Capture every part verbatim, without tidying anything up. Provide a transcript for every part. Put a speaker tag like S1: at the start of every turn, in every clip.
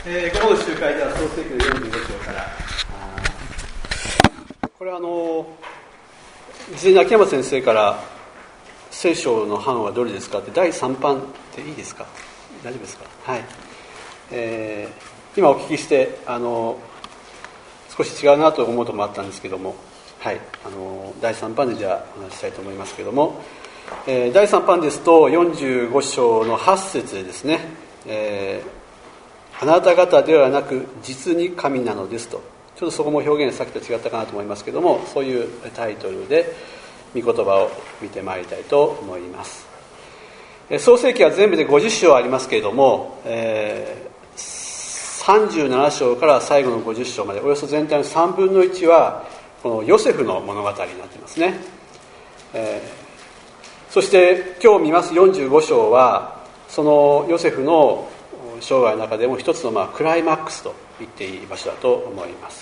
S1: えー、午後の集会では創世記のよんじゅうご章から、これはあの事前に秋山先生から聖書の版はどれですかってだいさん版っていいですか、大丈夫ですか。はい、えー、今お聞きしてあの少し違うなと思うところもあったんですけども、はい、あのだいさん版でじゃあお話ししたいと思いますけども、えー、だいさん版ですとよんじゅうご章のはち節でですね、えーあなた方ではなく実に神なのですと、ちょっとそこも表現さっきと違ったかなと思いますけども、そういうタイトルで御言葉を見てまいりたいと思います。創世記は全部でごじゅう章ありますけれども、えー、さんじゅうなな章から最後のごじゅう章までおよそ全体のさんぶんのいちはこのヨセフの物語になっていますね。えー、そして今日見ますよんじゅうご章はそのヨセフの生涯の中でも一つのまあクライマックスと言っていい場所だと思います。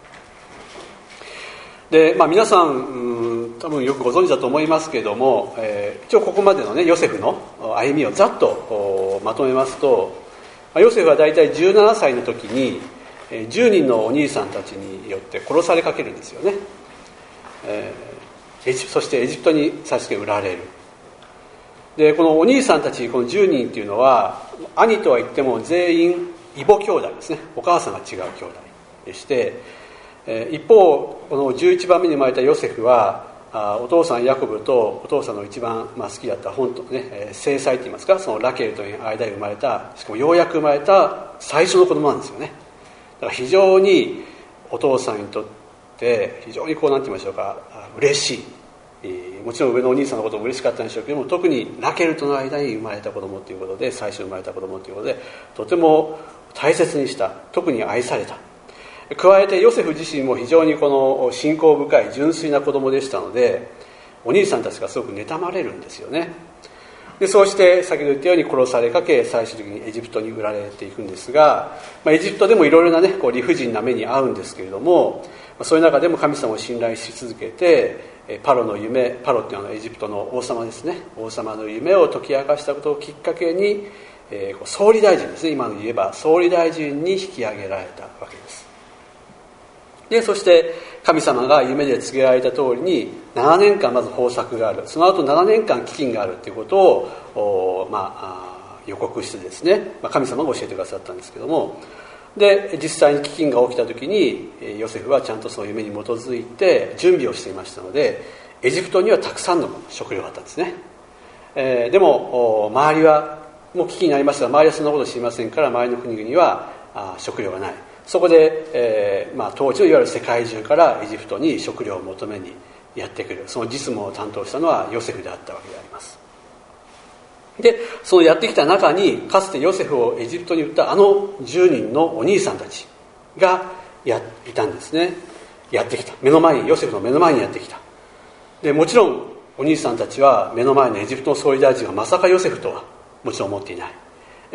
S1: で、まあ、皆さん、うん、多分よくご存知だと思いますけれども、えー、一応ここまでのねヨセフの歩みをざっとまとめますと、ヨセフはだいたいじゅうななさいの時にじゅうにんのお兄さんたちによって殺されかけるんですよね。えー、エジそしてエジプトに差し付け売られる。でこのお兄さんたちこのじゅうにんっていうのは兄とは言っても全員異母兄弟ですね。お母さんが違う兄弟でして、えー、一方このじゅういちばんめに生まれたヨセフはあお父さんヤコブとお父さんの一番、まあ、好きだった本当ね、えー、正妻といいますかそのラケルという間に生まれた、しかもようやく生まれた最初の子供なんですよね。だから非常にお父さんにとって非常にこうなんて言いましょうか嬉しい、もちろん上のお兄さんのことも嬉しかったんでしょうけども、特にラケルとの間に生まれた子供ということで、最初生まれた子供ということでとても大切にした、特に愛された。加えてヨセフ自身も非常にこの信仰深い純粋な子供でしたので、お兄さんたちがすごく妬まれるんですよね。でそうして先ほど言ったように殺されかけ、最終的にエジプトに売られていくんですが、まあ、エジプトでもいろいろな、ね、こう理不尽な目に遭うんですけれども、そういう中でも神様を信頼し続けて、パロの夢、パロっていうのはエジプトの王様ですね、王様の夢を解き明かしたことをきっかけに、えー、総理大臣ですね、今の言えば総理大臣に引き上げられたわけです。でそして神様が夢で告げられた通りにななねんかんまず豊作がある、その後ななねんかん飢饉があるということを、まあ、予告してですね、まあ、神様が教えてくださったんですけども、で実際に飢饉が起きた時にヨセフはちゃんとその夢に基づいて準備をしていましたので、エジプトにはたくさんの食料があったんですね。えー、でも周りはもう飢饉になりましたが、周りはそんなこと知りませんから、周りの国々はあ食料がない。そこで、えーまあ、当時のいわゆる世界中からエジプトに食料を求めにやってくる、その実務を担当したのはヨセフであったわけであります。でそのやってきた中に、かつてヨセフをエジプトに売ったあのじゅうにんのお兄さんたちがやいたんですね。やってきた、目の前に、ヨセフの目の前にやってきた。でもちろんお兄さんたちは目の前のエジプトの総理大臣がまさかヨセフとはもちろん思っていない。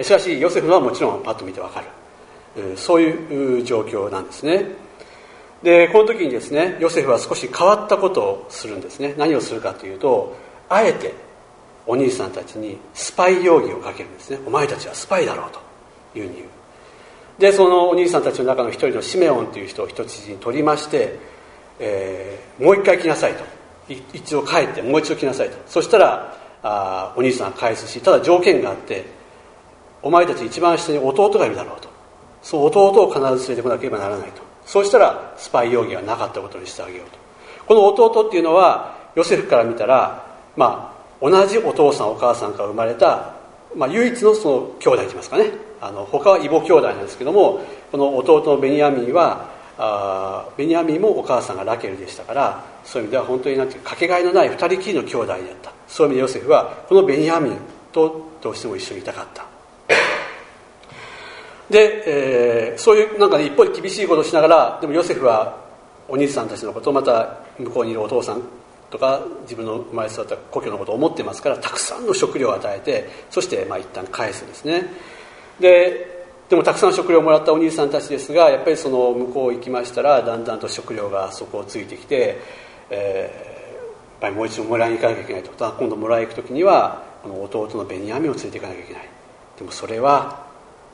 S1: しかしヨセフはもちろんパッと見てわかる、そういう状況なんですね。でこの時にですね、ヨセフは少し変わったことをするんですね。何をするかというと、あえてお兄さんたちにスパイ容疑をかけるんですね。お前たちはスパイだろうというふうに言う。でそのお兄さんたちの中の一人のシメオンという人を人質に取りまして、えー、もう一回来なさいと、一度帰ってもう一度来なさいと。そしたらあお兄さんは返すし、ただ条件があって、お前たち一番下に弟がいるだろうと、その弟を必ず連れてこなければならないと。そうしたらスパイ容疑がなかったことにしてあげようと。この弟っていうのはヨセフから見たら、まあ同じお父さんお母さんから生まれた、まあ、唯一のその兄弟といいますかね、あの他は異母兄弟なんですけども、この弟のベニヤミンはあベニヤミンもお母さんがラケルでしたから、そういう意味では本当になんていうかけがえのない二人きりの兄弟だった。そういう意味でヨセフはこのベニヤミンとどうしても一緒にいたかった。で、えー、そういうなんかね、一方で厳しいことをしながら、でもヨセフはお兄さんたちのことを、また向こうにいるお父さんとか自分の生まれ育った故郷のことを思ってますから、たくさんの食料を与えて、そしてまあ一旦返すんですね。ででもたくさん食料をもらったお兄さんたちですが、やっぱりその向こう行きましたら、だんだんと食料が底をついてきて、えー、やっぱりもう一度もらいに行かなきゃいけないと。今度もらいに行く時にはこの弟のベニヤミンを連れて行かなきゃいけない。でもそれは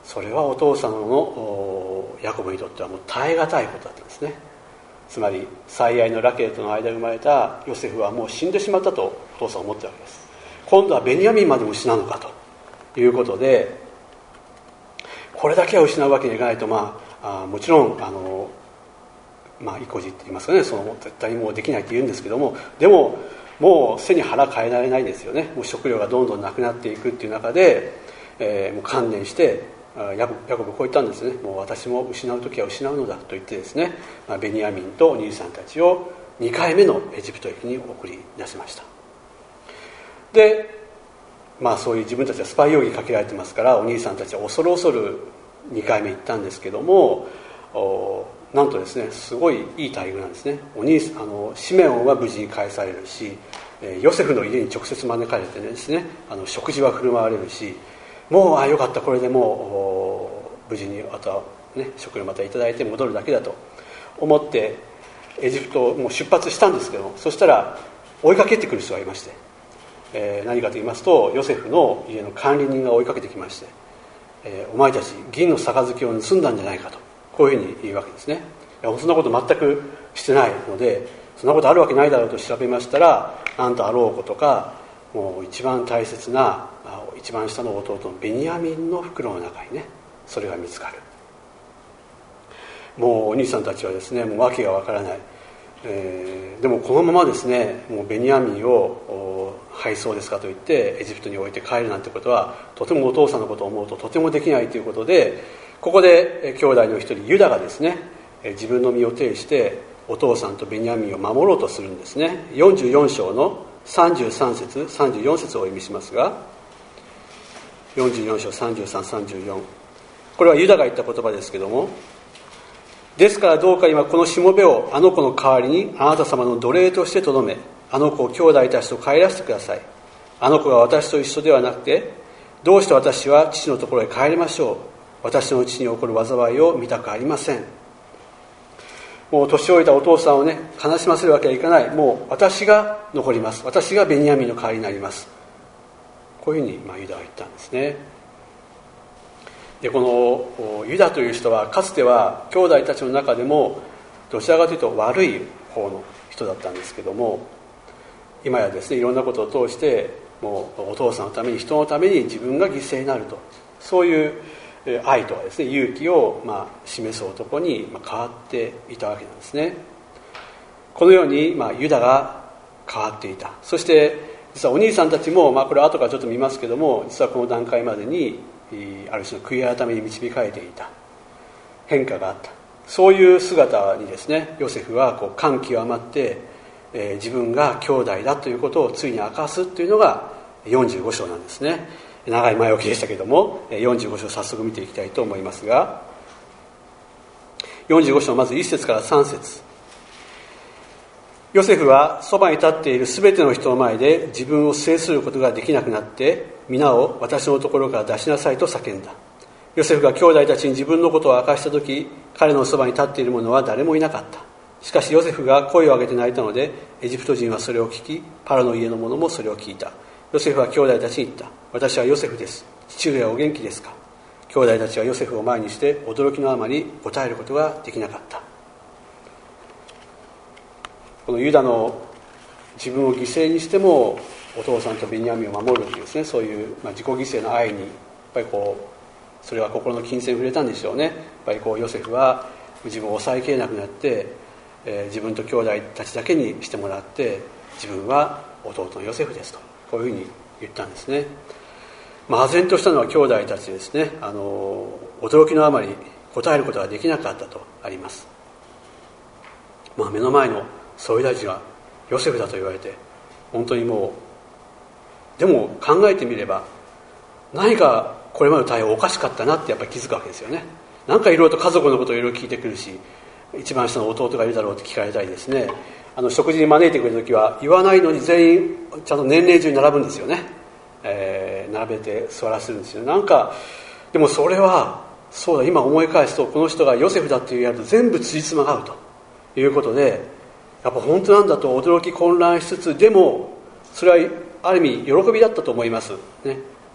S1: それはお父さんのヤコブにとってはもう耐え難いことだったんですね。つまり最愛のラケルとの間に生まれたヨセフはもう死んでしまったとお父さんは思ってたわけです。今度はベニヤミンまでも失うのかということで、これだけは失うわけにはいかないと、まあ、あもちろんあの、まあ、意固地って言いますかね、その絶対にもうできないって言うんですけども、でももう背に腹変えられないですよね。もう食料がどんどんなくなっていくっていう中で、えー、もう観念してヤコブ、ヤコブこう言ったんですね。もう私も失う時は失うのだと言ってですね、まあ、ベニヤミンとお兄さんたちをにかいめのエジプト駅に送り出しました。で、まあそういう自分たちはスパイ容疑かけられてますから、お兄さんたちは恐る恐るにかいめ行ったんですけども、なんとですね、すごいいい待遇なんですね。お兄あのシメオンは無事に返されるし、ヨセフの家に直接招かれてですね、あの食事は振る舞われるし、もうあよかった、これでもう無事にあとは、ね、食料またいただいて戻るだけだと思ってエジプトをもう出発したんですけども、そしたら追いかけてくる人がいまして、えー、何かと言いますと、ヨセフの家の管理人が追いかけてきまして、えー、お前たち銀の杯を盗んだんじゃないかと、こういうふうに言うわけですね。いやそんなこと全くしてないので、そんなことあるわけないだろうと調べましたら、なんとあろうことか、もう一番大切な一番下の弟のベニヤミンの袋の中にね、それが見つかる。もうお兄さんたちはですね、もう訳がわからない、えー、でもこのままですね、もうベニヤミンをはいそうですかと言ってエジプトに置いて帰るなんてことは、とてもお父さんのことを思うととてもできないということで、ここで兄弟の一人ユダがですね、自分の身を挺してお父さんとベニヤミンを守ろうとするんですね。よんじゅうよん章のさんじゅうさん節さんじゅうよん節をお読みしますが、よんじゅうよん章さんじゅうさん、さんじゅうよん、これはユダが言った言葉ですけども、ですからどうか今このしもべをあの子の代わりにあなた様の奴隷としてとどめ、あの子を兄弟たちと帰らせてください。あの子が私と一緒ではなくて、どうして私は父のところへ帰りましょう。私の父に起こる災いを見たくありません。もう年老いたお父さんをね、悲しませるわけはいかない。もう私が残ります。私がベニヤミンの代わりになります。こういうふうに、まあ、ユダは言ったんですね。で、このユダという人はかつては兄弟たちの中でもどちらかというと悪い方の人だったんですけども、今やですね、いろんなことを通してもうお父さんのために、人のために自分が犠牲になると、そういう愛とはですね、勇気をまあ示す男に変わっていたわけなんですね。このようにまあユダが変わっていた。そして実はお兄さんたちも、まあ、これは後からちょっと見ますけども、実はこの段階までにある種の悔い改めに導かれていた、変化があった、そういう姿にですね、ヨセフはこう感極まって、えー、自分が兄弟だということをついに明かすというのがよんじゅうご章なんですね。長い前置きでしたけれども、よんじゅうご章早速見ていきたいと思いますが、よんじゅうご章まずいち節からさん節。ヨセフはそばに立っているすべての人の前で自分を制することができなくなって、皆を私のところから出しなさいと叫んだ。ヨセフが兄弟たちに自分のことを明かしたとき、彼のそばに立っている者は誰もいなかった。しかしヨセフが声を上げて泣いたので、エジプト人はそれを聞き、パロの家の者もそれを聞いた。ヨセフは兄弟たちに言った。私はヨセフです。父上はお元気ですか。兄弟たちはヨセフを前にして驚きのあまり答えることができなかった。このユダの自分を犠牲にしてもお父さんとベニヤミンを守るというですね、そういう、まあ、自己犠牲の愛にやっぱりこう、それは心の金銭に触れたんでしょうね。やっぱりこうヨセフは自分を抑えきれなくなって、えー、自分と兄弟たちだけにしてもらって、自分は弟のヨセフですと、こういうふうに言ったんですね。まあ、唖然としたのは兄弟たちですね。あの驚きのあまり答えることができなかったとあります。まあ、目の前の総理大臣がヨセフだと言われて、本当にもう、でも考えてみれば何かこれまでの対応おかしかったなってやっぱり気づくわけですよね。なんかいろいろと家族のことをいろいろ聞いてくるし、一番下の弟がいるだろうって聞かれたりですね、あの食事に招いてくれるときは言わないのに全員ちゃんと年齢順に並ぶんですよね。えー、並べて座らせるんですよ。なんかでもそれはそうだ、今思い返すとこの人がヨセフだっていうやると全部辻褄が合うということで、やっぱ本当なんだと驚き混乱しつつ、でもそれはある意味喜びだったと思いますね。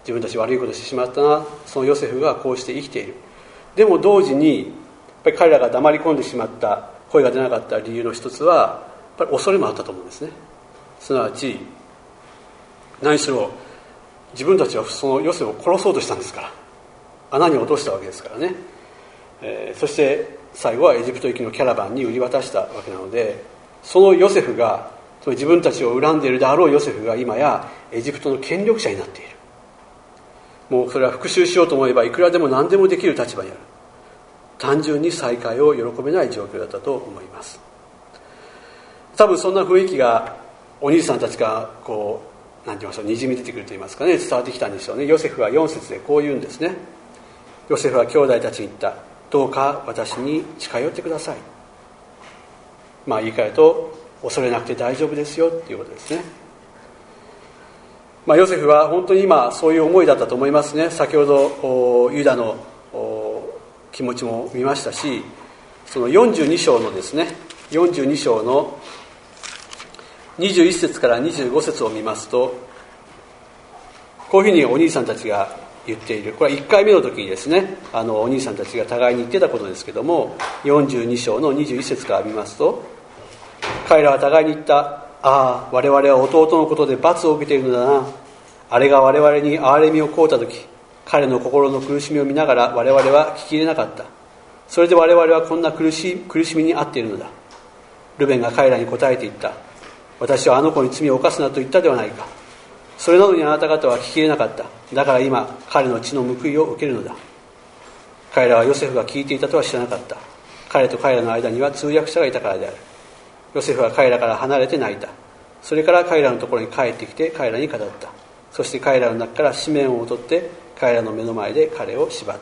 S1: 自分たち悪いことしてしまったな、そのヨセフがこうして生きている。でも同時にやっぱり彼らが黙り込んでしまった、声が出なかった理由の一つはやっぱり恐れもあったと思うんですね。すなわち何しろ自分たちはそのヨセフを殺そうとしたんですから、穴に落としたわけですからね、えー、そして最後はエジプト行きのキャラバンに売り渡したわけなので、そのヨセフが、自分たちを恨んでいるであろうヨセフが今やエジプトの権力者になっている。もうそれは復讐しようと思えばいくらでも何でもできる立場にある。単純に再会を喜べない状況だったと思います。多分そんな雰囲気がお兄さんたちがこう何て言いましょう、にじみ出てくると言いますかね、伝わってきたんでしょうね。ヨセフはよん節でこう言うんですね。ヨセフは兄弟たちに言った。どうか私に近寄ってください。まあ言い換えると、恐れなくて大丈夫ですよっていうことですね。まあ、ヨセフは本当に今そういう思いだったと思いますね。先ほどユダの気持ちも見ましたし、そのよんじゅうに章のですね、よんじゅうに章のにじゅういっ節からにじゅうご節を見ますと、こういうふうにお兄さんたちが言っている。これはいっかいめの時にですね、あのお兄さんたちが互いに言ってたことですけども、よんじゅうに章のにじゅういっ節から見ますと、彼らは互いに言った。ああ、我々は弟のことで罰を受けているのだな。あれが我々に憐れみを請うたとき、彼の心の苦しみを見ながら我々は聞き入れなかった。それで我々はこんな苦し苦しみに遭っているのだ。ルベンが彼らに答えて言った。私はあの子に罪を犯すなと言ったではないか。それなのにあなた方は聞き入れなかった。だから今彼の血の報いを受けるのだ。彼らはヨセフが聞いていたとは知らなかった。彼と彼らの間には通訳者がいたからである。ヨセフは彼らから離れて泣いた。それから彼らのところに帰ってきて彼らに語った。そして彼らの中から紙面を取って彼らの目の前で彼を縛った。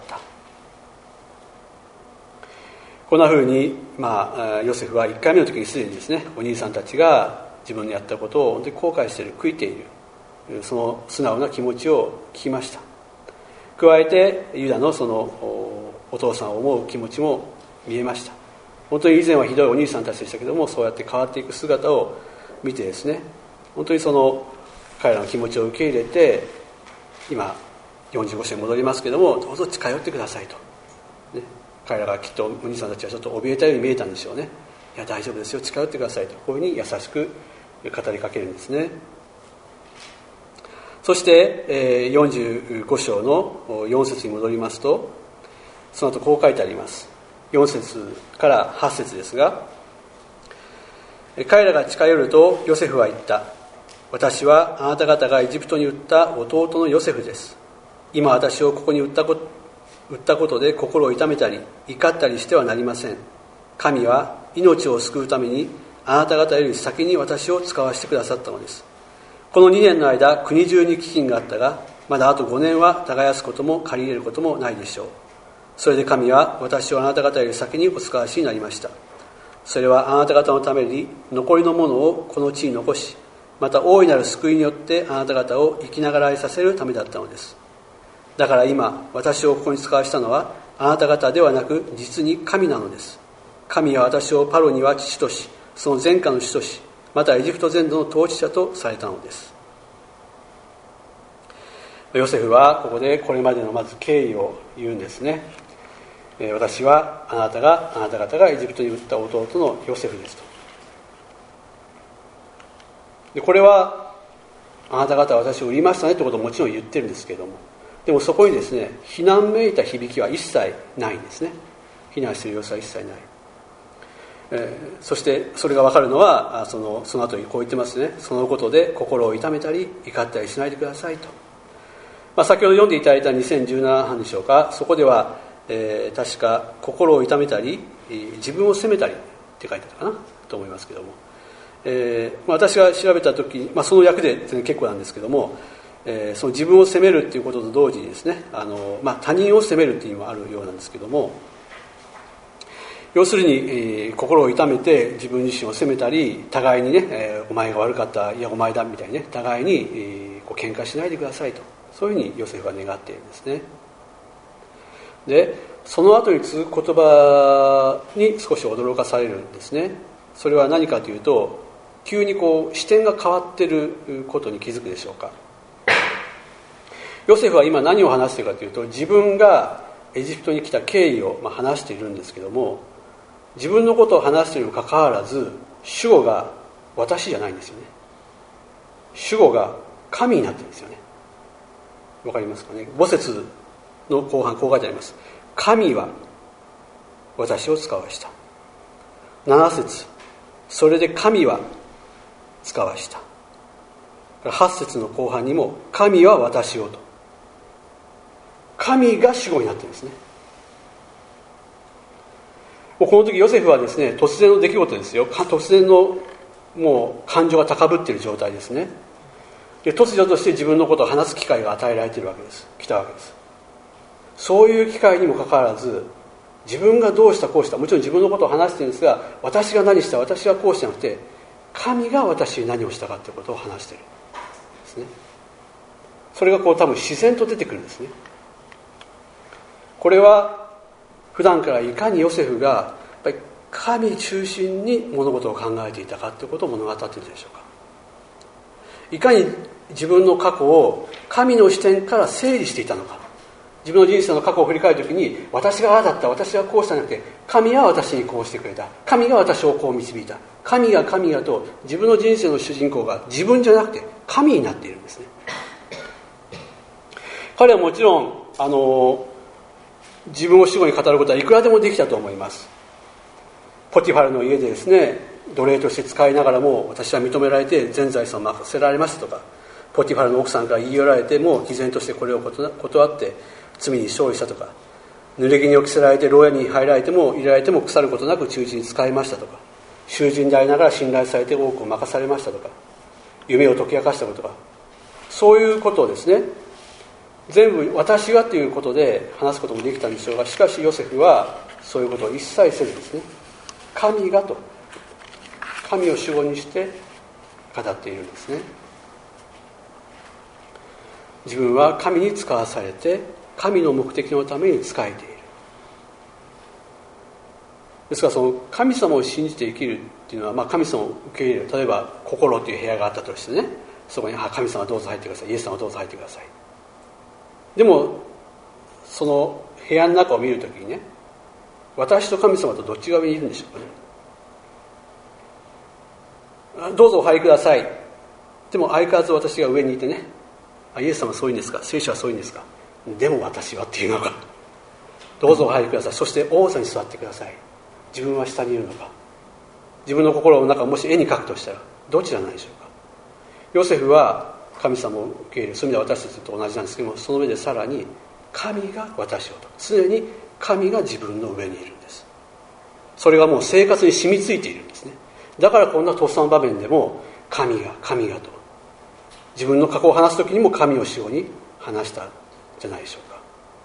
S1: こんなふうに、まあ、ヨセフはいっかいめの時にすでにですね、お兄さんたちが自分のやったことを本当に後悔している、悔いている、その素直な気持ちを聞きました。加えてユダのそのお父さんを思う気持ちも見えました。本当に以前はひどいお兄さんたちでしたけども、そうやって変わっていく姿を見てですね、本当にその彼らの気持ちを受け入れて、今よんじゅうご章に戻りますけども、どうぞ近寄ってくださいと、ね、彼らがきっとお兄さんたちはちょっと怯えたように見えたんでしょうね。いや大丈夫ですよ、近寄ってくださいと、こういうふうに優しく語りかけるんですね。そしてよんじゅうご章のよん節に戻りますと、その後こう書いてあります。よん節からはち節ですが、彼らが近寄るとヨセフは言った。私はあなた方がエジプトに売った弟のヨセフです。今私をここに売ったこと、売ったことで心を痛めたり怒ったりしてはなりません。神は命を救うためにあなた方より先に私を使わせてくださったのです。このにねんの間、国中に飢饉があったが、まだあとごねんは耕すことも借り入れることもないでしょう。それで神は私をあなた方より先にお使わしになりました。それはあなた方のために残りのものをこの地に残し、また大いなる救いによってあなた方を生きながらえさせるためだったのです。だから今私をここに使わしたのはあなた方ではなく実に神なのです。神は私をパロには父とし、その前科の主とし、またエジプト全土の統治者とされたのです。ヨセフはここでこれまでのまず経緯を言うんですね。私はあなたがあなた方がエジプトに売った弟のヨセフですと。でこれはあなた方は私を売りましたねってことをもちろん言ってるんですけれども、でもそこにですね、非難めいた響きは一切ないんですね。非難している様子は一切ない。えー、そしてそれが分かるのはそのその後にこう言ってますね。そのことで心を痛めたり怒ったりしないでくださいと。まあ、先ほど読んでいただいたにせんじゅうなな版でしょうか。そこではえー、確か心を痛めたり、えー、自分を責めたりって書いてあったかなと思いますけども、えーまあ、私が調べた時に、まあ、その役で全然結構なんですけども、えー、その自分を責めるっていうことと同時にですね、あの、まあ、他人を責めるっていう意味もあるようなんですけども、要するに、えー、心を痛めて自分自身を責めたり、互いにね、えー、お前が悪かった、いやお前だみたいにね、互いに、えー、こう喧嘩しないでくださいと、そういうふうにヨセフは願っているんですね。でその後に続く言葉に少し驚かされるんですね。それは何かというと、急にこう視点が変わっていることに気づくでしょうか。 ヨセフは今何を話しているかというと、自分がエジプトに来た経緯をまあ話しているんですけども、自分のことを話しているにもかかわらず、主語が私じゃないんですよね。主語が神になってるんですよね。わかりますかね。ご節の後半こう書いてあります。神は私を使わした。なな節、それで神は使わした。はち節の後半にも神は私をと、神が主語になってるんですね。もうこの時ヨセフはですね、突然の出来事ですよ。突然のもう感情が高ぶっている状態ですね。で、突如として自分のことを話す機会が与えられているわけです。来たわけです。そういう機会にもかかわらず、自分がどうしたこうした、もちろん自分のことを話しているんですが、私が何した、私はこうしたなくて、神が私に何をしたかということを話しているんですね。それがこう多分自然と出てくるんですね。これは普段からいかにヨセフがやっぱり神中心に物事を考えていたかということを物語っているでしょうか。いかに自分の過去を神の視点から整理していたのか。自分の人生の過去を振り返るときに、私がああだった、私はこうしたなくて、神は私にこうしてくれた、神が私をこう導いた、神が神がと、自分の人生の主人公が自分じゃなくて神になっているんですね。彼はもちろんあの自分を主語に語ることはいくらでもできたと思います。ポティファルの家でですね、奴隷として使いながらも私は認められて全財産を任せられましたとか、ポティファルの奥さんから言い寄られても毅然としてこれを断って罪に勝利したとか、濡れ衣を着せられて牢屋に入られても入れられても腐ることなく忠実に使いましたとか、囚人でありながら信頼されて多くを任されましたとか、夢を解き明かしたことか、そういうことをですね、全部私がということで話すこともできたんでしょうが、しかしヨセフはそういうことを一切せずですね、神がと、神を主語にして語っているんですね。自分は神に使わされて神の目的のために仕えている。ですからその神様を信じて生きるっていうのは、まあ、神様を受け入れる、例えば心という部屋があったとしてね、そこに神様どうぞ入ってください、イエス様どうぞ入ってください。でもその部屋の中を見るときにね、私と神様とどっちが上にいるんでしょうかね。どうぞお入りください。でも相変わらず私が上にいてね、あ、イエス様そういうんですか、聖書はそういうんですか、でも私はっていうのか、どうぞお入りください、そして王座に座ってください、自分は下にいるのか。自分の心の中をもし絵に描くとしたらどちらなんでしょうか。ヨセフは神様を受け入れる、そういう意味では私たちと同じなんですけども、その上でさらに神が私をと、常に神が自分の上にいるんです。それがもう生活に染みついているんですね。だからこんなとっさの場面でも神が神がと、自分の過去を話すときにも神を主語に話したんじゃないでしょうか。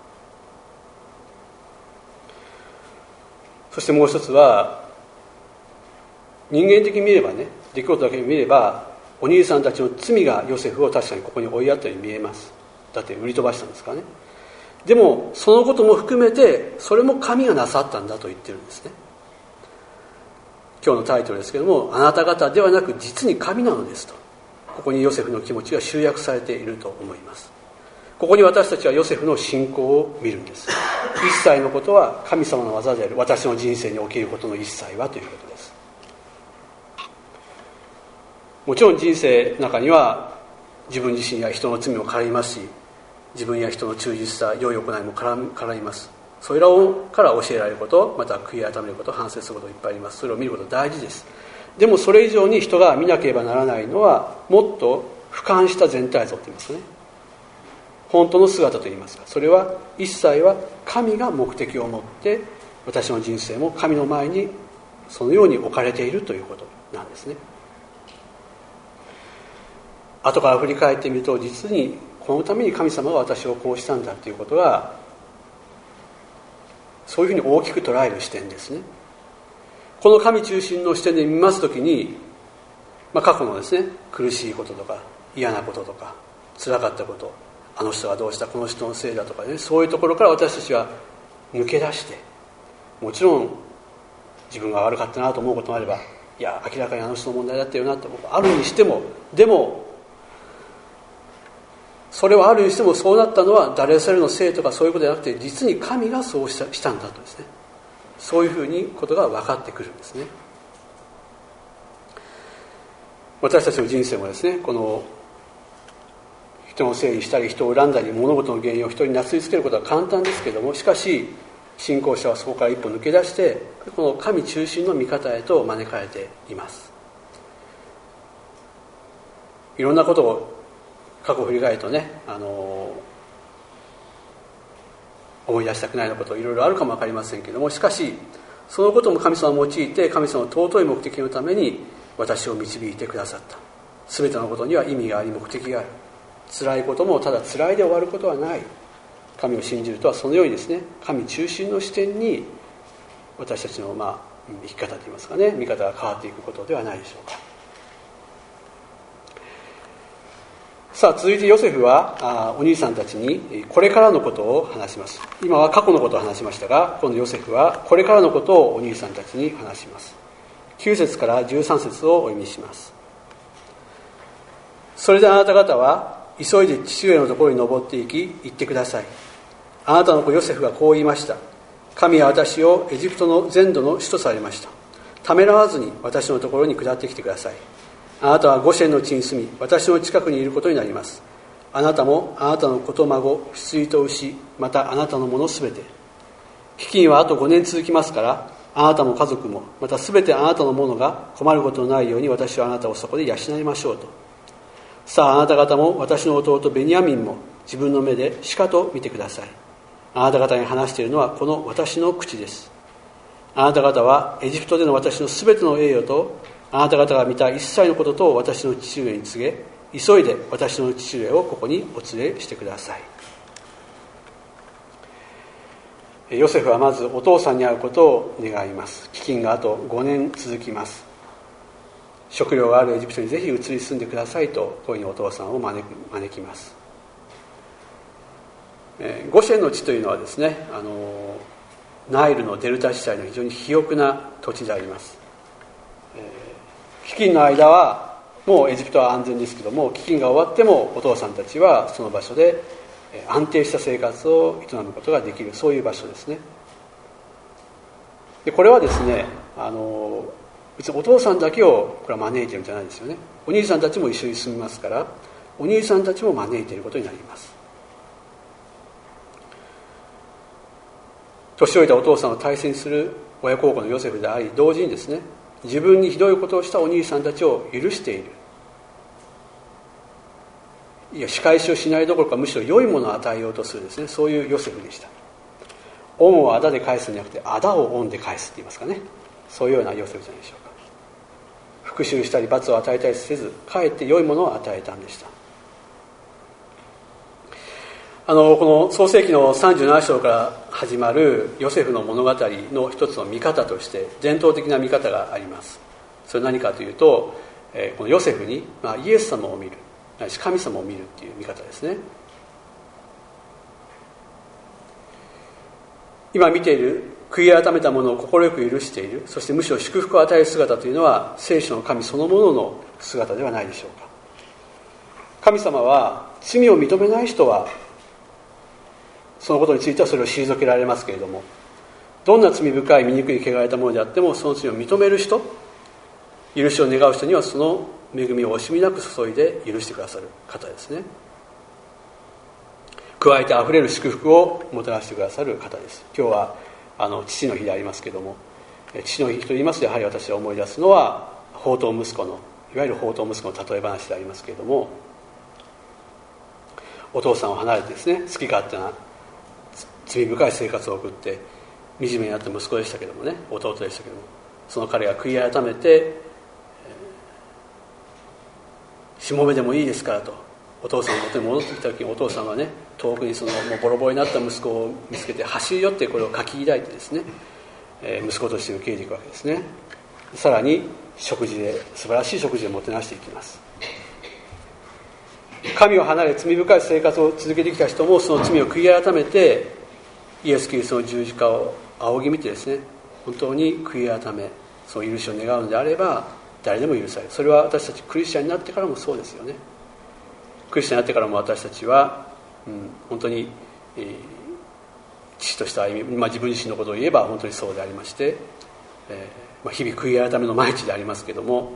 S1: そしてもう一つは、人間的に見ればね、出来事だけ見ればお兄さんたちの罪がヨセフを確かにここに追いやったように見えます。だって売り飛ばしたんですからね。でもそのことも含めてそれも神がなさったんだと言ってるんですね。今日のタイトルですけども、あなた方ではなく実に神なのですと、ここにヨセフの気持ちが集約されていると思います。ここに私たちはヨセフの信仰を見るんです。一切のことは神様の技である、私の人生に起きることの一切はということです。もちろん人生の中には自分自身や人の罪も絡みますし、自分や人の忠実さ、良い行いも絡みます。それらをから教えられること、また悔い改めること、反省することいっぱいあります。それを見ること大事です。でもそれ以上に人が見なければならないのは、もっと俯瞰した全体像といいますかね、本当の姿といいますか、それは一切は神が目的を持って私の人生も神の前にそのように置かれているということなんですね。後から振り返ってみると、実にこのために神様が私をこうしたんだということが、そういうふうに大きく捉える視点ですね。この神中心の視点で見ますときに、まあ、過去のですね、苦しいこととか嫌なこととか辛かったこと、あの人がどうした、この人のせいだとかね、そういうところから私たちは抜け出して、もちろん自分が悪かったなと思うこともあれば、いや明らかにあの人の問題だったよなとあるにしても、でもそれはあるにしても、そうなったのはダレサレのせいとかそういうことじゃなくて、実に神がそうした、したんだとですね、そういうふうにことが分かってくるんですね。私たちの人生もですね、この人のせいにしたり人を恨んだり物事の原因を人になすりつけることは簡単ですけれども、しかし信仰者はそこから一歩抜け出してこの神中心の見方へと招かれています。いろんなことを過去を振り返るとね、あの思い出したくないようなこといろいろあるかも分かりませんけれども、しかしそのことも神様を用いて神様の尊い目的のために私を導いてくださった。全てのことには意味があり目的がある。辛いこともただ辛いで終わることはない。神を信じるとはそのようにですね、神中心の視点に私たちの、まあ、生き方といいますかね、見方が変わっていくことではないでしょうか。さあ続いてヨセフはあお兄さんたちにこれからのことを話します。今は過去のことを話しましたが、今度ヨセフはこれからのことをお兄さんたちに話します。きゅう節からじゅうさん節をお読みします。それであなた方は急いで父上のところに登っていき、言ってください。あなたの子ヨセフがこう言いました。神は私をエジプトの全土の首とされました。ためらわずに私のところに下ってきてください。あなたはゴシェンの地に住み、私の近くにいることになります。あなたもあなたの子と孫、羊と牛、またあなたのものすべて。飢饉はあとごねん続きますから、あなたも家族も、またすべてあなたのものが困ることのないように私はあなたをそこで養いましょうと。さああなた方も私の弟ベニヤミンも自分の目でしかと見てください。あなた方に話しているのはこの私の口です。あなた方はエジプトでの私のすべての栄誉とあなた方が見た一切のことと私の父上に告げ、急いで私の父上をここにお連れしてください。ヨセフはまずお父さんに会うことを願います。飢饉があとごねん続きます。食料があるエジプトにぜひ移り住んでくださいとこういうふうにお父さんを招く招きます。えー、ゴシェンの地というのはですね、あのナイルのデルタ地帯の非常に肥沃な土地であります。えー、飢饉の間はもうエジプトは安全ですけども、飢饉が終わってもお父さんたちはその場所で安定した生活を営むことができる、そういう場所ですね。でこれはですね、あの別にお父さんだけをこれは招いているんじゃないですよね。お兄さんたちも一緒に住みますから、お兄さんたちも招いていることになります。年老いたお父さんを大切にする親孝行のヨセフであり、同時にですね、自分にひどいことをしたお兄さんたちを許している。いや仕返しをしないどころかむしろ良いものを与えようとするですね、そういうヨセフでした。恩を仇で返すんじゃなくて仇を恩で返すって言いますかね、そういうようなヨセフじゃないでしょうか。復讐したり罰を与えたりせず、かえって良いものを与えたんでした。あのこの創世記のさんじゅうなな章から始まるヨセフの物語の一つの見方として伝統的な見方があります。それは何かというと、えー、このヨセフに、まあ、イエス様を見る、ないし神様を見るっていう見方ですね。今見ている悔い改めたものを快く許している、そしてむしろ祝福を与える姿というのは聖書の神そのものの姿ではないでしょうか。神様は罪を認めない人はそのことについてはそれを退けられますけれども、どんな罪深い醜い汚れたものであってもその罪を認める人、許しを願う人にはその恵みを惜しみなく注いで許してくださる方ですね。加えてあふれる祝福をもたらしてくださる方です。今日はあの父の日でありますけれども、父の日と言いますとやはり私が思い出すのは放蕩息子のいわゆる放蕩息子の例え話でありますけれども、お父さんを離れてですね、好き勝手な罪深い生活を送って惨めになった息子でしたけどもね、弟でしたけども、その彼が悔い改めてしもべでもいいですからとお父さんの元に戻ってきた時に、お父さんはね、遠くにそのもうボロボロになった息子を見つけて走り寄ってこれを書き抱いてですね、えー、息子として受け入れていくわけですね。さらに食事で素晴らしい食事でもてなしていきます。神を離れ罪深い生活を続けてきた人もその罪を悔い改めてイエス・キリストの十字架を仰ぎ見てですね、本当に悔い改めその許しを願うのであれば誰でも許される。それは私たちクリスチャンになってからもそうですよね。 クリスチャンになってからも私たちは、うん、本当に、えー、父とした歩み、まあ、自分自身のことを言えば本当にそうでありまして、えーまあ、日々悔い改めの毎日でありますけども、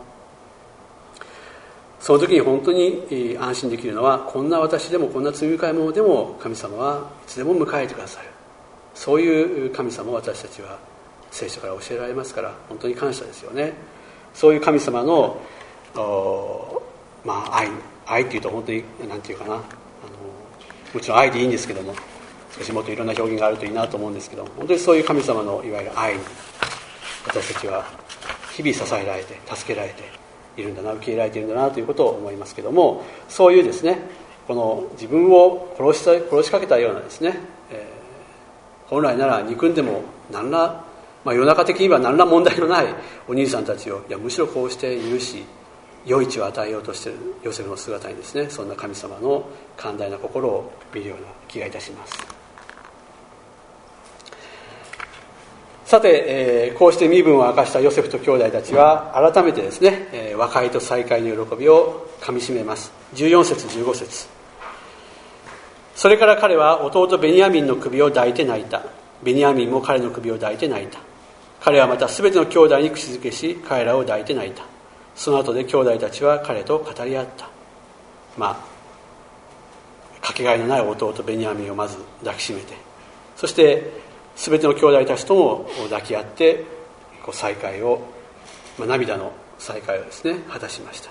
S1: その時に本当に安心できるのは、こんな私でもこんな罪深いものでも神様はいつでも迎えてくださる、そういう神様を私たちは聖書から教えられますから、本当に感謝ですよね。そういう神様のまあ愛愛っていうと本当に何て言うかな、あのもちろん愛でいいんですけども、少しもっといろんな表現があるといいなと思うんですけども、本当にそういう神様のいわゆる愛に私たちは日々支えられて助けられているんだな、受け入れられているんだなということを思いますけども、そういうですね、この自分を殺し殺しかけたようなですね、えー、本来なら憎んでも何ら、まあ、世の中的には何ら問題のないお兄さんたちを、いやむしろこうして許し良い地を与えようとしているヨセフの姿にですね、そんな神様の寛大な心を見るような気がいたします。さて、えー、こうして身分を明かしたヨセフと兄弟たちは改めてですね、えー、和解と再会の喜びをかみしめます。じゅうよん節じゅうご節。それから彼は弟ベニヤミンの首を抱いて泣いた。ベニヤミンも彼の首を抱いて泣いた。彼はまたすべての兄弟に口づけし、彼らを抱いて泣いた。その後で兄弟たちは彼と語り合った。まあかけがえのない弟ベニヤミンをまず抱きしめて、そしてすべての兄弟たちとも抱き合ってこう再会を、まあ、涙の再会をですね果たしました。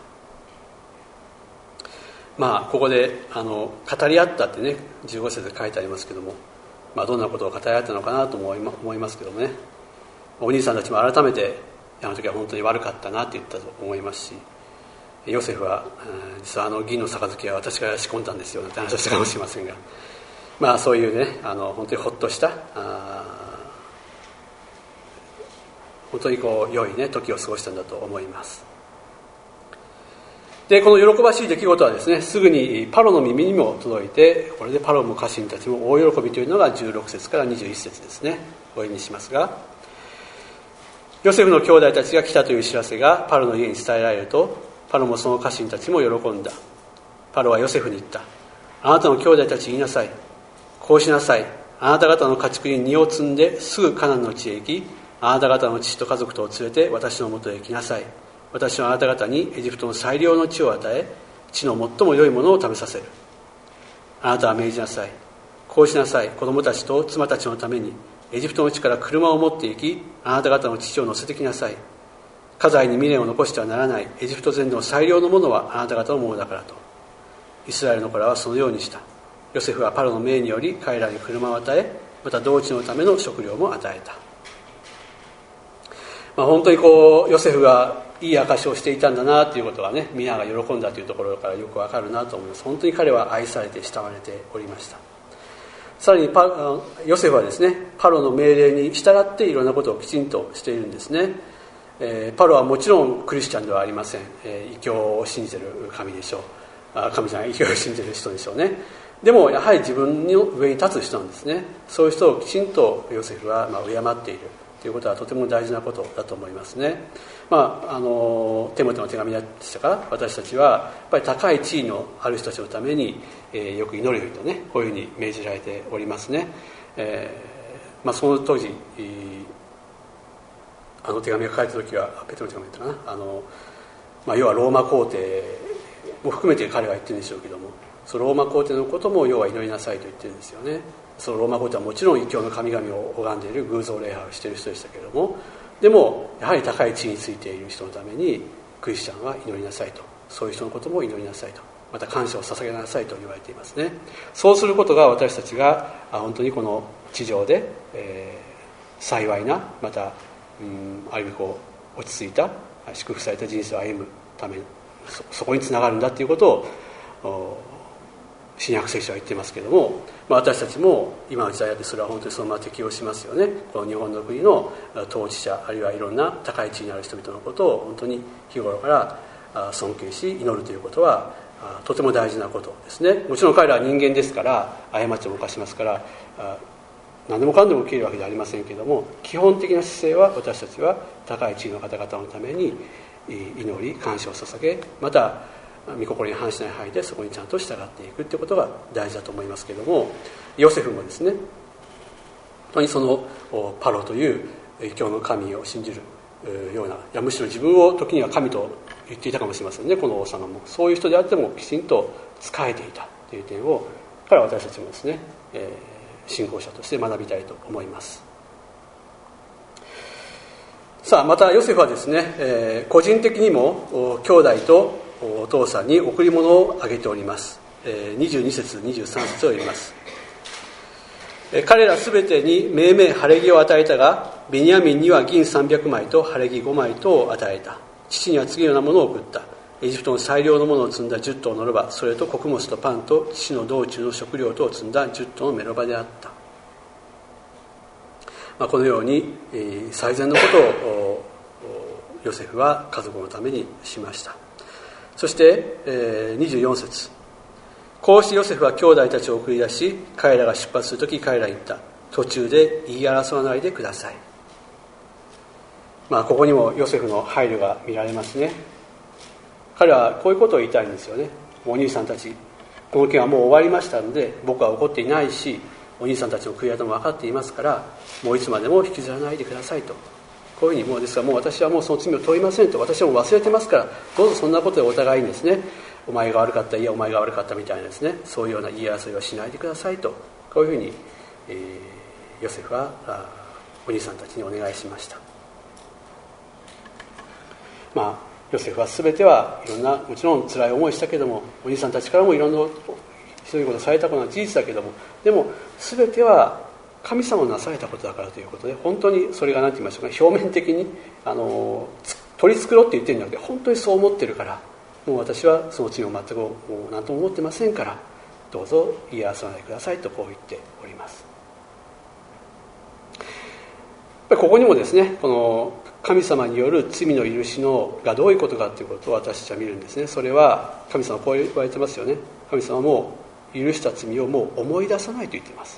S1: まあここであの語り合ったってねじゅうご節で書いてありますけども、まあ、どんなことを語り合ったのかなと思いますけどもね、お兄さんたちも改めてあの時は本当に悪かったなって言ったと思いますし、ヨセフは実はあの銀の杯は私が仕込んだんですよなんて話をしたかもしれませんが、まあそういうね、あの本当にほっとしたあ本当にこう良いね時を過ごしたんだと思います。でこの喜ばしい出来事はですね、すぐにパロの耳にも届いて、これでパロも家臣たちも大喜びというのがじゅうろく節からにじゅういち節ですね。お読みしますが、ヨセフの兄弟たちが来たという知らせがパロの家に伝えられると、パロもその家臣たちも喜んだ。パロはヨセフに言った。あなたの兄弟たちに言いなさい。こうしなさい。あなた方の家畜に荷を積んですぐカナンの地へ行き、あなた方の父と家族とを連れて私のもとへ来なさい。私はあなた方にエジプトの最良の地を与え、地の最も良いものを食べさせる。あなたは命じなさい。こうしなさい。子供たちと妻たちのためにエジプトの地から車を持って行き、あなた方の父を乗せてきなさい。家財に未練を残してはならないエジプト全土の最良のものはあなた方のものだからと。イスラエルの子らはそのようにした。ヨセフはパロの命により彼らに車を与え、また同地のための食料も与えた。まあ、本当にこうヨセフがいい証しをしていたんだなということがね、皆が喜んだというところからよくわかるなと思います。本当に彼は愛されて慕われておりました。さらにパヨセフはですね、パロの命令に従っていろんなことをきちんとしているんですね。えー、パロはもちろんクリスチャンではありません。えー、異教を信じている神でしょう。あ神じゃない、異教を信じている人でしょうね。でもやはり自分の上に立つ人なんですね。そういう人をきちんとヨセフはまあ敬っているということはとても大事なことだと思いますね。まあ、あのテモテの手紙でしたから、私たちはやっぱり高い地位のある人たちのために、えー、よく祈るようにとね、こういうふうに命じられておりますね。えーまあ、その当時、えー、あの手紙が書かれた時はペテロの手紙だったかな、あの、まあ、要はローマ皇帝も含めて彼は言ってるんでしょうけども、そのローマ皇帝のことも要は祈りなさいと言ってるんですよね。そのローマ皇帝はもちろん異教の神々を拝んでいる偶像礼拝をしている人でしたけれども、でもやはり高い地位についている人のためにクリスチャンは祈りなさいと、そういう人のことも祈りなさいと、また感謝を捧げなさいと言われていますね。そうすることが私たちが本当にこの地上で、えー、幸いな、また、うん、ある意味こう落ち着いた祝福された人生を歩むために そ, そこにつながるんだということを新約聖書は言っていますけれども、まあ、私たちも今の時代でそれは本当にそのまま適用しますよね。この日本の国の統治者、あるいはいろんな高い地位にある人々のことを本当に日頃から尊敬し祈るということはとても大事なことですね。もちろん彼らは人間ですから過ちを犯しますから、何でもかんでも受けるわけではありませんけれども、基本的な姿勢は私たちは高い地位の方々のために祈り感謝を捧げ、また御心に反しない範囲でそこにちゃんと従っていくということが大事だと思いますけれども、ヨセフもですね、本当にそのパロという異教の神を信じるような、いやむしろ自分を時には神と言っていたかもしれませんね。この王様もそういう人であってもきちんと仕えていたという点をから私たちもですね、えー、信仰者として学びたいと思います。さあ、またヨセフはですね、えー、個人的にも兄弟とお父さんに贈り物をあげております。えー、にじゅうに節にじゅうさん節を読みます。えー、彼らすべてにめいめい晴れ着を与えたが、ベニヤミンには銀さんびゃくまいと晴れ着ごまいとを与えた。父には次のようなものを送った。エジプトの最良のものを積んだじゅっ頭のロバ、それと穀物とパンと父の道中の食料とを積んだじゅっ頭のメロバであった。まあ、このように、えー、最善のことをヨセフは家族のためにしました。そして、えー、にじゅうよん節、こうしてヨセフは兄弟たちを送り出し、彼らが出発するとき彼らに言った。途中で言い争わないでください。まあ、ここにもヨセフの配慮が見られますね。彼はこういうことを言いたいんですよね。お兄さんたち、この件はもう終わりましたので、僕は怒っていないし、お兄さんたちの悔い改めも分かっていますから、もういつまでも引きずらないでくださいと。こういうふうに、もうですからもう私はもうその罪を問いませんと、私はもう忘れてますから、どうぞそんなことでお互いにですね、お前が悪かった、いやお前が悪かったみたいなですね、そういうような言い争いはしないでくださいと、こういうふうに、えー、ヨセフはお兄さんたちにお願いしました。まあヨセフは全てはいろんな、もちろん辛い思いしたけども、お兄さんたちからもいろんなそういうことをされたことは事実だけども、でも全ては神様のなされたことだからということで、本当にそれが何て言いましょうか、表面的にあの取り繕って言ってるんじゃなくて、本当にそう思ってるから、もう私はその罪を全くもう何とも思ってませんから、どうぞ言い争わないでくださいとこう言っております。やっぱりここにもですね、この神様による罪の許しのがどういうことかということを私たちは見るんですね。それは神様はこう言われてますよね。神様はもう許した罪をもう思い出さないと言っています。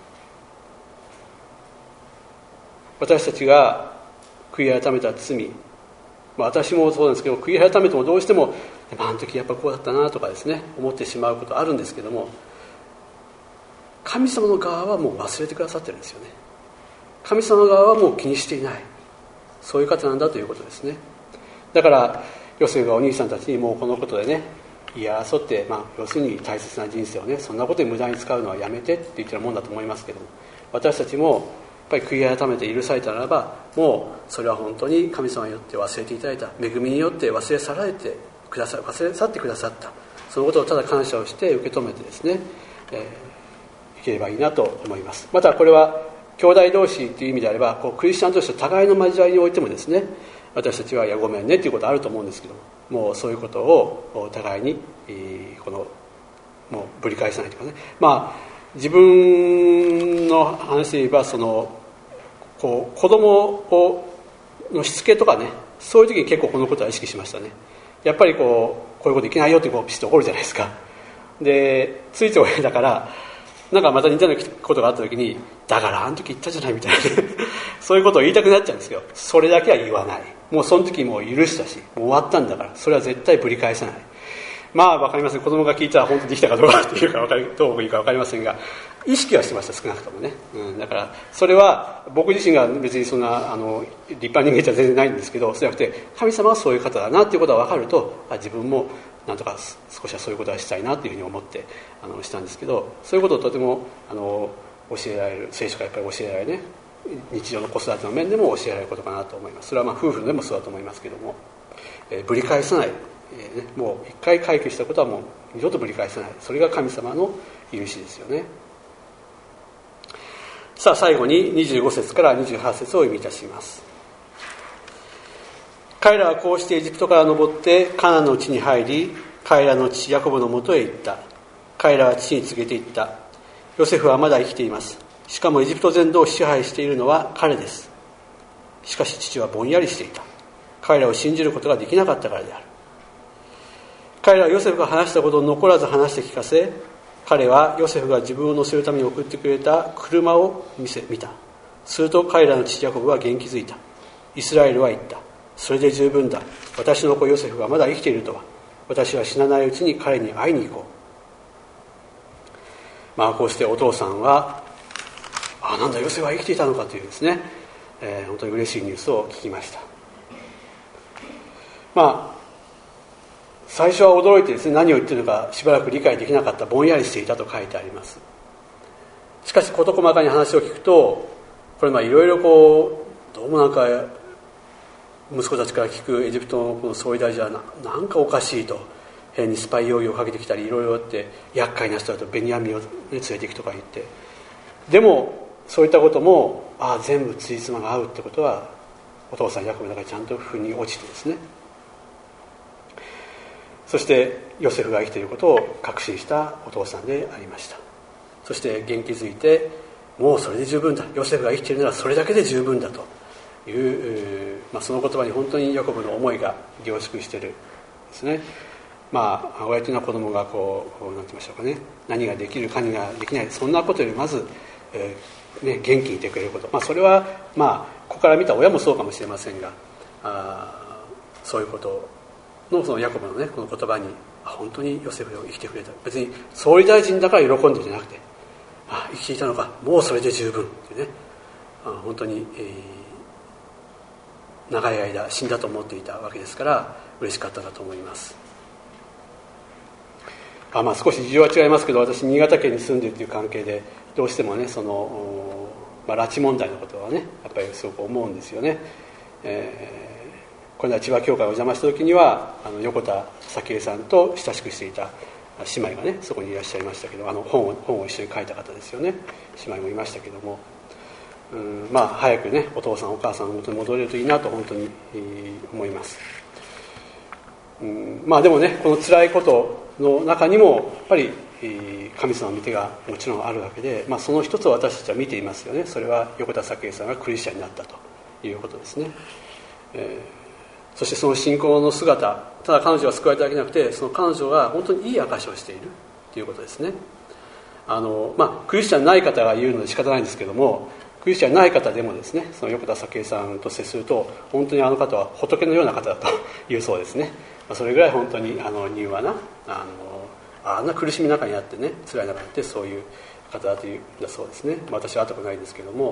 S1: 私たちが悔い改めた罪、まあ、私もそうなんですけど、悔い改めてもどうしてもあの時やっぱこうだったなとかですね、思ってしまうことあるんですけども、神様の側はもう忘れてくださってるんですよね。神様側はもう気にしていない、そういう方なんだということですね。だからヨセフがお兄さんたちにもうこのことでね言い争って、まあ、要するに大切な人生をねそんなことに無駄に使うのはやめてって言ってるもんだと思いますけども、私たちもやっぱり悔い改めて許されたならば、もうそれは本当に神様によって忘れていただいた恵みによって忘れ去られてくださ忘れ去ってくださった、そのことをただ感謝をして受け止めてですね、えー、いければいいなと思います。またこれは兄弟同士という意味であれば、こうクリスチャンとして互いの交わりにおいてもですね、私たちはいやごめんねということあると思うんですけども、もうそういうことをお互いに、えー、このもうぶり返さないというかね、まあ自分の話で言えばそのこう子供をのしつけとかね、そういう時に結構このことは意識しましたね。やっぱりこうこういうこといけないよってこうピシッと怒るじゃないですか。でついついだからなんかまた似たようなことがあった時に、だからあの時言ったじゃないみたいなそういうことを言いたくなっちゃうんですけど、それだけは言わない。もうその時もう許したし、もう終わったんだから、それは絶対ぶり返さない。まあ分かりません、子供が聞いたら本当にできたかどうかっていうか分かりどういいか分かりませんが、意識はしてました、少なくともね、うん、だからそれは僕自身が別にそんなあの立派人間じゃ全然ないんですけど、そうじゃなくて神様はそういう方だなっていうことが分かると、あ自分もなんとか少しはそういうことはしたいなというふうに思ってあのしたんですけど、そういうことをとてもあの教えられる、聖書がやっぱり教えられるね、日常の子育ての面でも教えられることかなと思います。それはまあ夫婦でもそうだと思いますけども、えー、ぶり返さない、えーね、もう一回解決したことはもう二度とぶり返さない、それが神様の許しですよね。さあ最後ににじゅうご節からにじゅうはち節を読みいたします。彼らはこうしてエジプトから登ってカナンの地に入り、彼らの父ヤコブのもとへ行った。彼らは父に告げていった。ヨセフはまだ生きています。しかもエジプト全土を支配しているのは彼です。しかし父はぼんやりしていた。彼らを信じることができなかったからである。彼らはヨセフが話したことを残らず話して聞かせ、彼はヨセフが自分を乗せるために送ってくれた車を見せ見た。すると彼らの父ヤコブは元気づいた。イスラエルは言った。それで十分だ。私の子ヨセフがまだ生きているとは。 私は死なないうちに彼に会いに行こう。まあこうしてお父さんは、あ、なんだヨセフは生きていたのかというですね、えー、本当に嬉しいニュースを聞きました。まあ最初は驚いてですね、何を言っているのかしばらく理解できなかった、ぼんやりしていたと書いてあります。しかし事細かに話を聞くと、これまあいろいろこうどうもなんか息子たちから聞くエジプトのこの総理大臣は な, なんかおかしいと、変にスパイ容疑をかけてきたりいろいろあって厄介な人だとベニヤミンを、ね、連れていくとか言って、でもそういったこともああ全部つじつまが合うってことはお父さんヤコブの中にちゃんと腑に落ちてですね、そしてヨセフが生きていることを確信したお父さんでありました。そして元気づいて、もうそれで十分だ、ヨセフが生きているならそれだけで十分だという、まあ、その言葉に本当にヤコブの思いが凝縮しているですね。まあ親というのは子供がこう何て言いましょうかね、何ができるか何ができない、そんなことよりまず、えーね、元気にいてくれること、まあ、それはまあここから見た親もそうかもしれませんが、あそういうことのそのヤコブのねこの言葉に、あ本当にヨセフを生きてくれた、別に総理大臣だから喜んでじゃなくて、あ生きていたのか、もうそれで十分っていうね、あ本当に、えー、長い間死んだと思っていたわけですから嬉しかったんだと思います。あまあ少し事情は違いますけど、私新潟県に住んでいるという関係でどうしてもねその、まあ、拉致問題のことはねやっぱりすごく思うんですよね。えーこの間千葉教会をお邪魔した時にはあの横田早紀江さんと親しくしていた姉妹がねそこにいらっしゃいましたけど、あの本を本を一緒に書いた方ですよね。姉妹もいましたけども、うんまあ早くねお父さんお母さんの元に戻れるといいなと本当に、えー、思います。うんまあでもねこの辛いことの中にもやっぱり、えー、神様の御手がもちろんあるわけで、まあ、その一つを私たちは見ていますよね。それは横田早紀江さんがクリスチャンになったということですね。えーそしてその信仰の姿、ただ彼女は救われただけじゃなくて、その彼女が本当にいい証しをしているということですね。あの、まあ、クリスチャンない方が言うので仕方ないんですけども、クリスチャンない方でもですね、その横田早紀江さんと接すると本当にあの方は仏のような方だというそうですね。それぐらい本当にあの柔和な、あのあんな苦しみの中にあってね、辛い中にあってそういう方だというんだそうですね。私は会ったことないんですけども、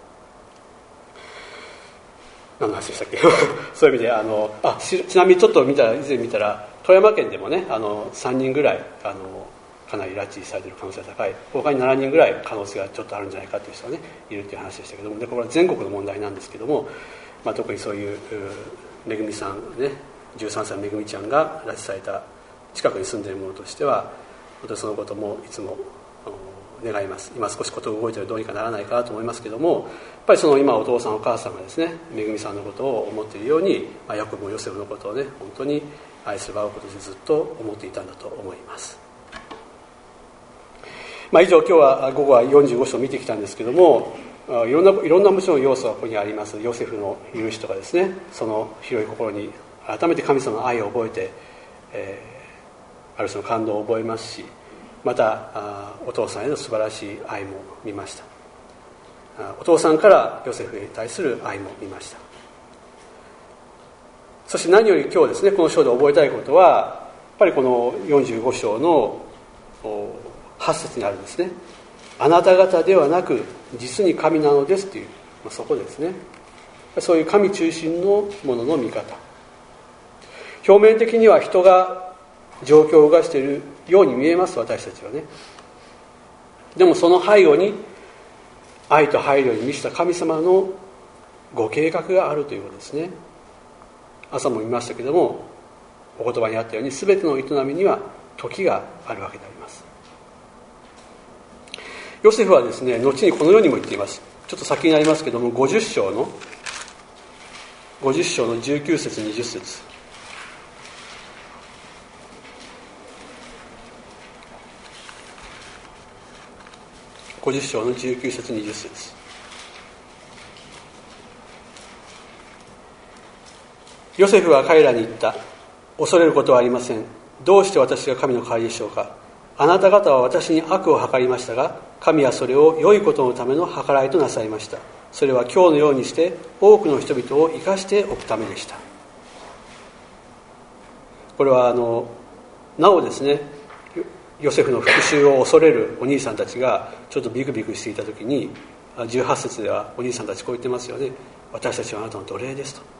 S1: 何の話でしたっけそういう意味であのあ ち, ちなみにちょっと見たら以前見たら富山県でもねあのさんにんぐらいあのかなり拉致されている可能性が高い、他にしちにんぐらい可能性がちょっとあるんじゃないかという人がねいるという話でしたけども、でこれは全国の問題なんですけども、まあ、特にそういうめぐみさんね、じゅうさんさいのめぐみちゃんが拉致された近くに住んでいる者としては本当にそのこともいつも願います。今少しことが動いているどうにかならないかなと思いますけども、やっぱりその今お父さんお母さんがですねめぐみさんのことを思っているように、まあ、ヤコブもヨセフのことをね本当に愛するばうことでずっと思っていたんだと思います。まあ、以上今日は午後はよんじゅうご章を見てきたんですけども、いろんないろんなもちろん要素がここにあります。ヨセフの許しとかですね、その広い心に改めて神様の愛を覚えて、えー、ある種の感動を覚えますし、またお父さんへの素晴らしい愛も見ました。お父さんからヨセフに対する愛も見ました。そして何より今日ですねこの章で覚えたいことはやっぱりこのよんじゅうご章のはち節にあるんですね。あなた方ではなく実に神なのですという、まあ、そこですね。そういう神中心のものの見方、表面的には人が状況を動かしているように見えます。私たちはね。でもその背後に愛と配慮に満ちた神様のご計画があるということですね。朝も見ましたけども、お言葉にあったように全ての営みには時があるわけであります。ヨセフはですね後にこのようにも言っています。ちょっと先になりますけども、ごじゅっ章のごじゅっ章のじゅうきゅう節にじゅっ節、ごじゅっ章のじゅうきゅう節にじゅっ節、ヨセフは彼らに言った。恐れることはありません。どうして私が神の代わりでしょうか。あなた方は私に悪を計りましたが、神はそれを良いことのための計らいとなさいました。それは今日のようにして多くの人々を生かしておくためでした。これはあのなおですね、ヨセフの復讐を恐れるお兄さんたちがちょっとビクビクしていた時に、じゅうはち節ではお兄さんたちこう言ってますよね。私たちはあなたの奴隷ですと。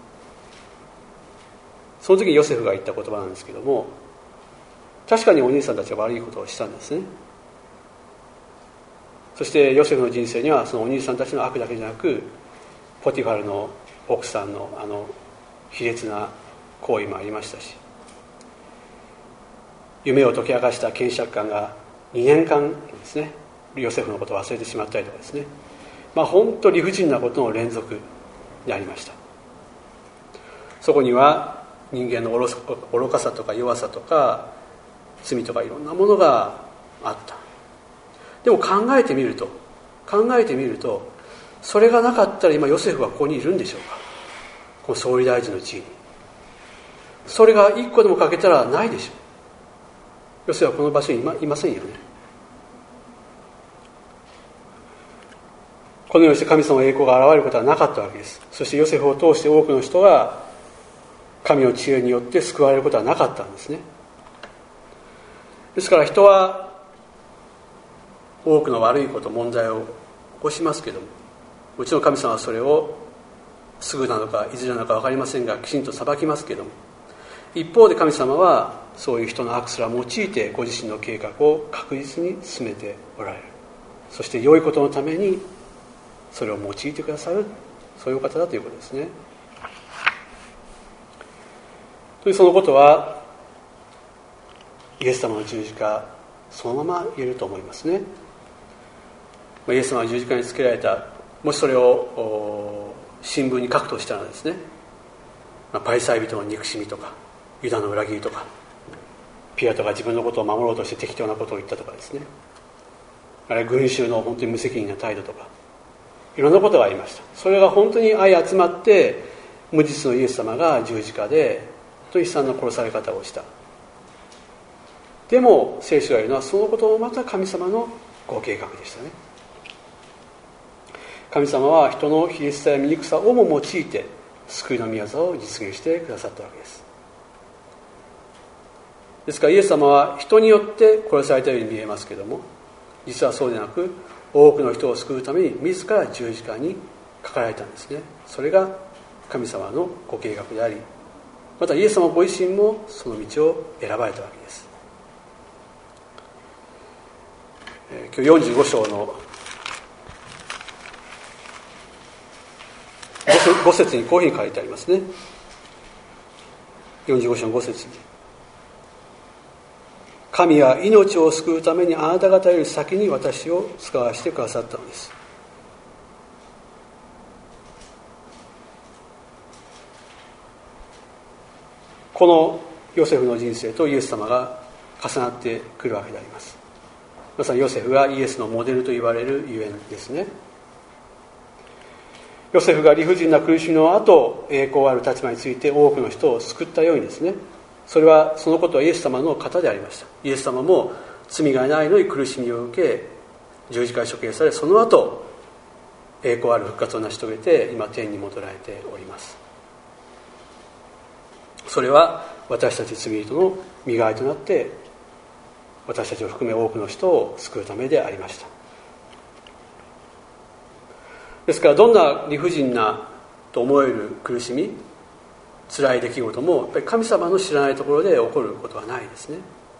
S1: その時にヨセフが言った言葉なんですけども、確かにお兄さんたちは悪いことをしたんですね。そしてヨセフの人生にはそのお兄さんたちの悪だけじゃなく、ポティファルの奥さんのあの卑劣な行為もありましたし、夢を解き明かした検察官がにねんかんですね、ヨセフのことを忘れてしまったりとかですね、まあ本当理不尽なことの連続でありました。そこには人間の愚かさとか弱さとか罪とかいろんなものがあった。でも考えてみると考えてみるとそれがなかったら今ヨセフはここにいるんでしょうか。この総理大臣の地位にそれが一個でも欠けたらないでしょう。ヨセフはこの場所に い ま, いませんよね。このようにして神様の栄光が現れることはなかったわけです。そしてヨセフを通して多くの人が神の知恵によって救われることはなかったんですね。ですから人は多くの悪いこと問題を起こしますけども、もちろん神様はそれをすぐなのかいずれなのか分かりませんがきちんと裁きますけども、一方で神様はそういう人の悪すら用いてご自身の計画を確実に進めておられる。そして良いことのためにそれを用いてくださる、そういうお方だということですね。というそのことはイエス様の十字架そのまま言えると思いますね。イエス様は十字架につけられた、もしそれを新聞に書くとしたらですね、パリサイ人の憎しみとかユダの裏切りとか、ピラトが自分のことを守ろうとして適当なことを言ったとかですね、あるいは群衆の本当に無責任な態度とか、いろんなことがありました。それが本当に相集まって無実のイエス様が十字架でと悲惨な殺され方をした。でも聖書が言うのはそのこともまた神様のご計画でしたね。神様は人の卑劣さや醜さをも用いて救いの御業を実現してくださったわけです。ですからイエス様は人によって殺されたように見えますけれども、実はそうでなく多くの人を救うために自ら十字架にかかられたんですね。それが神様のご計画であり、またイエス様ご自身もその道を選ばれたわけです。今日よんじゅうご章のご節にこういうふうに書いてありますね。よんじゅうご章のご節に、神は命を救うためにあなた方より先に私を使わせてくださったのです。このヨセフの人生とイエス様が重なってくるわけであります。まさにヨセフがイエスのモデルと言われるゆえんですね。ヨセフが理不尽な苦しみの後栄光ある立場について多くの人を救ったようにですね、それはそのことはイエス様の方でありました。イエス様も罪がないのに苦しみを受け十字架に処刑され、その後栄光ある復活を成し遂げて今天に戻られております。それは私たち罪人の身代わりとなって私たちを含め多くの人を救うためでありました。ですからどんな理不尽なと思える苦しみ、辛い出来事もやっぱり神様の知らないところで起こることはないですね。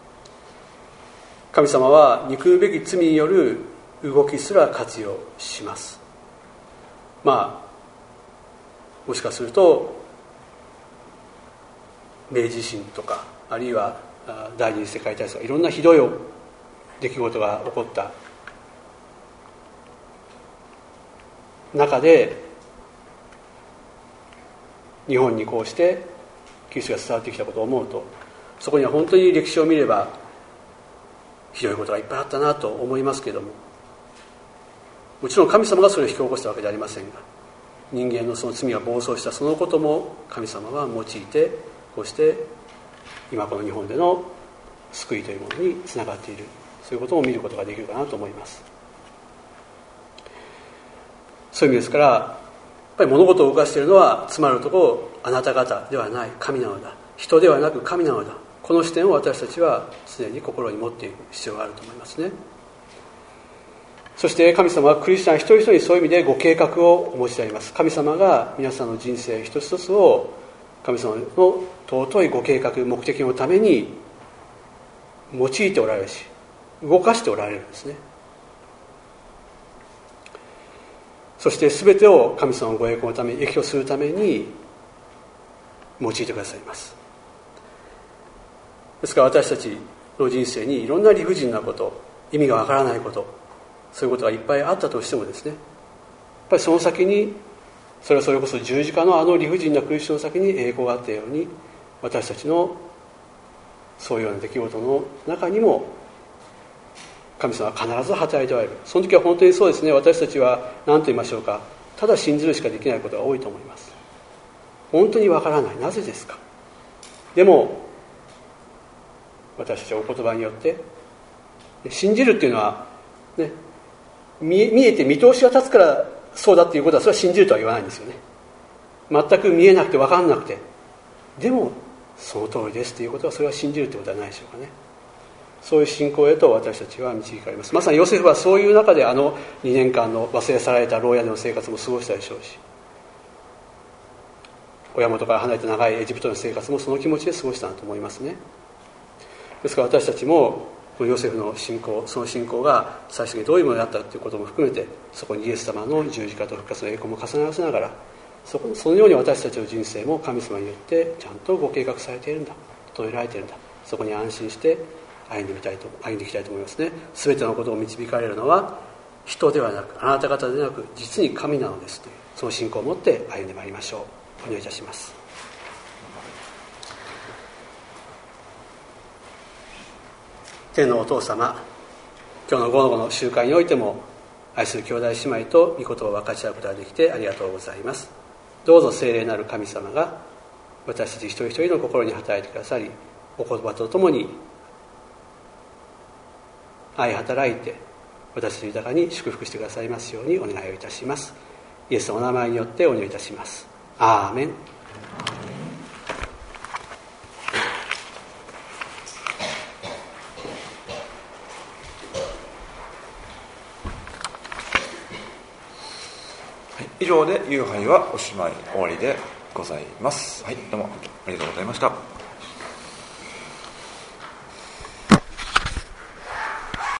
S1: 神様は憎むべき罪による動きすら活用します。まあもしかすると明治維新とか、あるいは第二次世界大戦とかいろんなひどい出来事が起こった中で日本にこうしてキリストが伝わってきたことを思うと、そこには本当に歴史を見ればひどいことがいっぱいあったなと思いますけれども、もちろん神様がそれを引き起こしたわけではありませんが、人間のその罪が暴走したそのことも神様は用いてこうして今この日本での救いというものにつながっている、そういうことも見ることができるかなと思います。そういう意味ですから、やっぱり物事を動かしているのはつまるところあなた方ではない、神なのだ。人ではなく神なのだ。 この視点を私たちは常に心に持っていく必要があると思いますね。そして神様はクリスチャン一人一人にそういう意味でご計画をお持ちであります。神様が皆さんの人生一つ一つを神様の尊いご計画、目的のために用いておられるし、動かしておられるんですね。そして全てを神様のご栄光のために益をするために用いてくださいます。ですから私たちの人生にいろんな理不尽なこと、意味がわからないこと、そういうことがいっぱいあったとしてもですね、やっぱりその先に、それはそれこそ十字架のあの理不尽な苦しみの先に栄光があったように、私たちのそういうような出来事の中にも神様は必ず働いておられる。その時は本当にそうですね、私たちは何と言いましょうか、ただ信じるしかできないことが多いと思います。本当にわからない、なぜですか。でも私たちはお言葉によって信じるっていうのは、ね、見え、見えて見通しが立つからそうだっていうことは、それは信じるとは言わないんですよね。全く見えなくて分かんなくて、でもその通りですということは、それは信じるということはないでしょうかね。そういう信仰へと私たちは導かれます。まさにヨセフはそういう中であのにねんかんの忘れ去られた牢屋での生活も過ごしたでしょうし、親元から離れた長いエジプトの生活もその気持ちで過ごしたんだと思いますね。ですから私たちもヨセフの信仰、その信仰が最終的にどういうものだったということも含めて、そこにイエス様の十字架と復活の栄光も重ね合わせながら、そこそのように私たちの人生も神様によってちゃんとご計画されているんだ、整えられているんだ、そこに安心して歩んでみたいと歩んでいきたいと思いますね。全てのことを導かれるのは人ではなく、あなた方でなく、実に神なのですという、その信仰を持って歩んでまいりましょう。お願いいたします。天のお父様、今日の午後の集会においても愛する兄弟姉妹と御言葉を分かち合うことができてありがとうございます。どうぞ聖霊なる神様が私たち一人一人の心に働いてくださり、お言葉とともに愛働いて私たち豊かに祝福してくださいますようにお願いをいたします。イエスのお名前によってお祈りいたします。アーメン。
S2: 以上で夕拝はおしまい終わりでございます。はい、どうもありがとうございました。